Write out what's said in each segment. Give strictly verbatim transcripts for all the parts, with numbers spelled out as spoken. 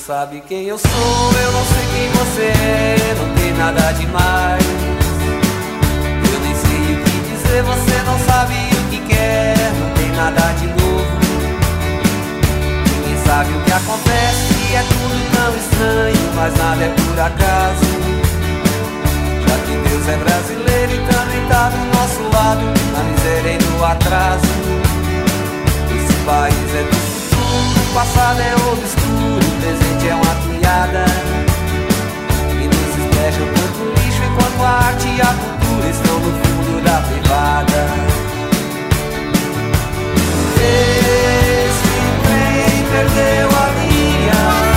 sabe quem eu sou, eu não sei quem você é, não tem nada demais. Eu nem sei o que dizer, você não sabe o que quer, não tem nada de novo. Ninguém sabe o que acontece, é tudo tão estranho, mas nada é por acaso. Já que Deus é brasileiro e também tá do nosso lado, na miséria e no atraso. Esse país é do futuro, o passado é obscuro, o presente é uma piada. E nos espejam tanto lixo, enquanto a arte e a cultura estão no fundo da privada. Esse trem perdeu a linha,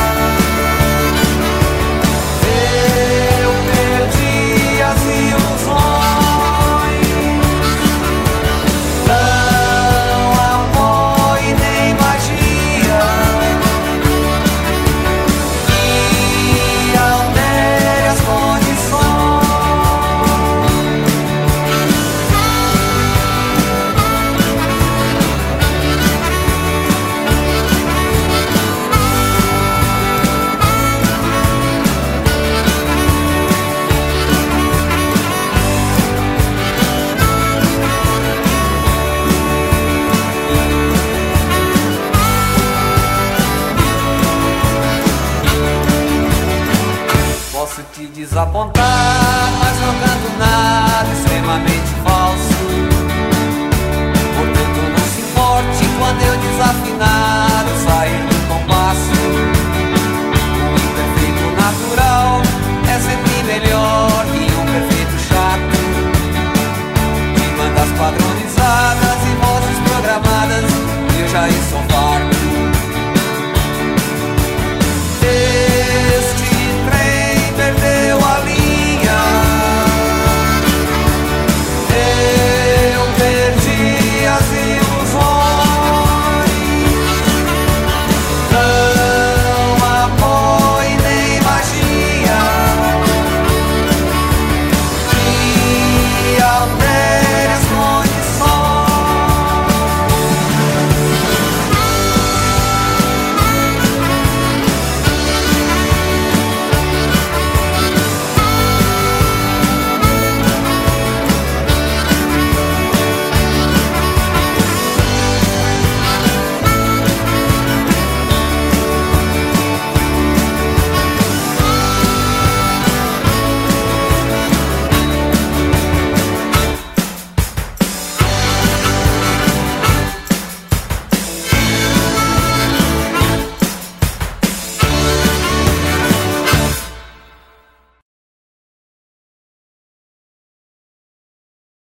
eu perdi as ilusões. Posso te desapontar, mas não canto nada extremamente falso. Portanto não se importe quando eu desafinar.